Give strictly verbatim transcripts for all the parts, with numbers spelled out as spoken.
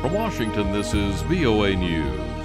From Washington, this is V O A News.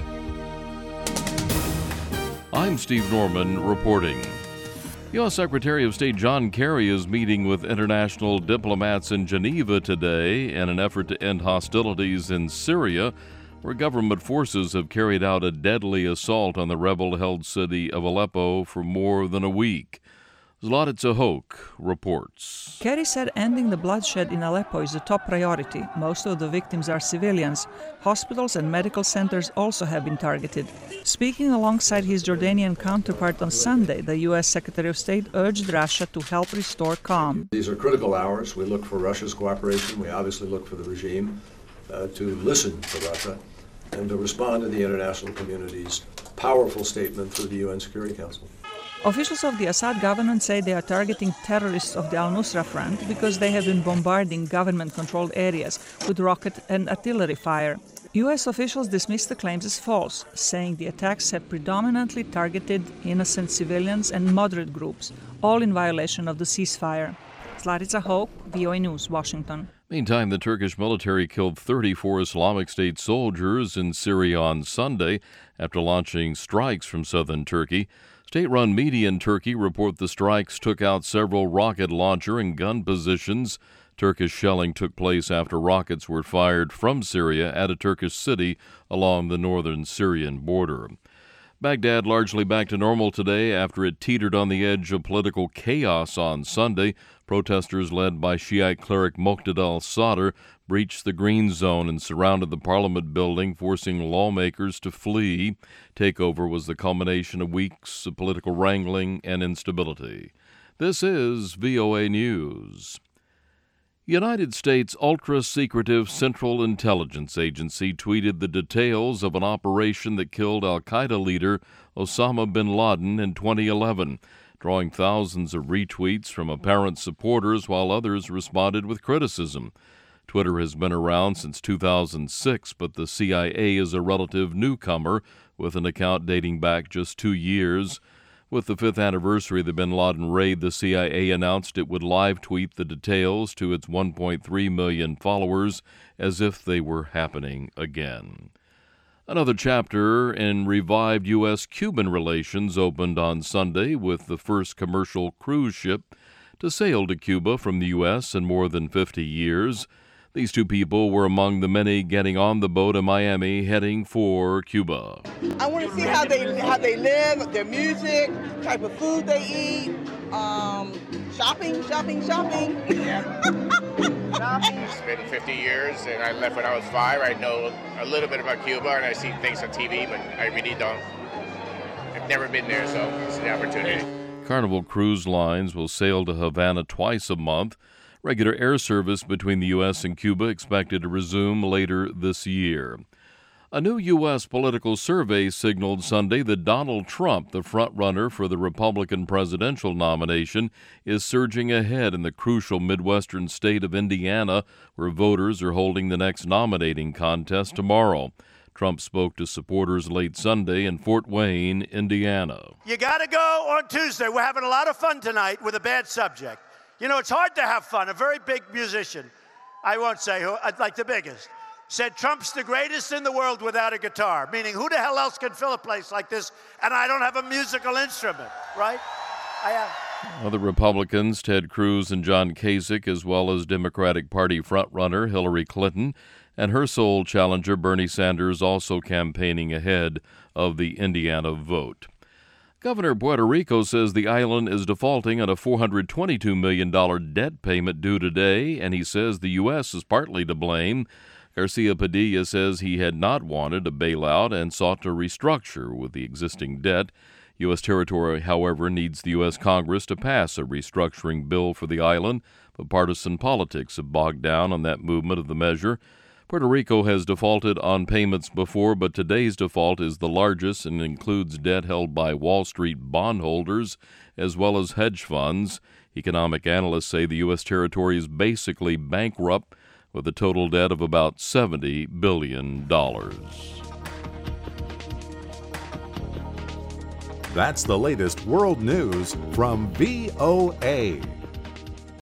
I'm Steve Norman reporting. U S. Secretary of State John Kerry is meeting with international diplomats in Geneva today in an effort to end hostilities in Syria, where government forces have carried out a deadly assault on the rebel-held city of Aleppo for more than a week. Zlatitsa Hoke reports. Kerry said ending the bloodshed in Aleppo is a top priority. Most of the victims are civilians. Hospitals and medical centers also have been targeted. Speaking alongside his Jordanian counterpart on Sunday, the U S. Secretary of State urged Russia to help restore calm. These are critical hours. We look for Russia's cooperation. We obviously look for the regime uh, to listen to Russia and to respond to the international community's powerful statement through the U N Security Council. Officials of the Assad government say they are targeting terrorists of the al-Nusra Front because they have been bombarding government-controlled areas with rocket and artillery fire. U S officials dismissed the claims as false, saying the attacks have predominantly targeted innocent civilians and moderate groups, all in violation of the ceasefire. Zlatitsa Hoke, V O A News, Washington. Meantime, the Turkish military killed thirty-four Islamic State soldiers in Syria on Sunday after launching strikes from southern Turkey. State-run media in Turkey report the strikes took out several rocket launcher and gun positions. Turkish shelling took place after rockets were fired from Syria at a Turkish city along the northern Syrian border. Baghdad largely back to normal today after it teetered on the edge of political chaos on Sunday. Protesters led by Shiite cleric Muqtada al-Sadr breached the green zone and surrounded the parliament building, forcing lawmakers to flee. Takeover was the culmination of weeks of political wrangling and instability. This is V O A News. United States ultra-secretive Central Intelligence Agency tweeted the details of an operation that killed al-Qaeda leader Osama bin Laden in twenty eleven, drawing thousands of retweets from apparent supporters while others responded with criticism. Twitter has been around since two thousand six, but the C I A is a relative newcomer with an account dating back just two years. With the fifth anniversary of the bin Laden raid, the C I A announced it would live tweet the details to its one point three million followers as if they were happening again. Another chapter in revived U S Cuban relations opened on Sunday with the first commercial cruise ship to sail to Cuba from the U S in more than fifty years. These two people were among the many getting on the boat in Miami heading for Cuba. I want to see how they how they live, their music, type of food they eat, um, shopping, shopping, shopping. Yeah. It's been fifty years, and I left when I was five. I know a little bit about Cuba, and I see things on T V, but I really don't. I've never been there, so it's an opportunity. Carnival Cruise Lines will sail to Havana twice a month. Regular air service between the U S and Cuba expected to resume later this year. A new U S political survey signaled Sunday that Donald Trump, the frontrunner for the Republican presidential nomination, is surging ahead in the crucial Midwestern state of Indiana, where voters are holding the next nominating contest tomorrow. Trump spoke to supporters late Sunday in Fort Wayne, Indiana. You got to go on Tuesday. We're having a lot of fun tonight with a bad subject. You know, it's hard to have fun. A very big musician, I won't say who, like the biggest, said Trump's the greatest in the world without a guitar, meaning who the hell else can fill a place like this, and I don't have a musical instrument, right? I have. Other Republicans, Ted Cruz and John Kasich, as well as Democratic Party frontrunner Hillary Clinton, and her sole challenger Bernie Sanders also campaigning ahead of the Indiana vote. Governor of Puerto Rico says the island is defaulting on a four hundred twenty-two million dollars debt payment due today, and he says the U S is partly to blame. Garcia Padilla says he had not wanted a bailout and sought to restructure with the existing debt. U S territory, however, needs the U S Congress to pass a restructuring bill for the island, but partisan politics have bogged down on that movement of the measure. Puerto Rico has defaulted on payments before, but today's default is the largest and includes debt held by Wall Street bondholders as well as hedge funds. Economic analysts say the U S territory is basically bankrupt with a total debt of about seventy billion dollars. That's the latest world news from V O A.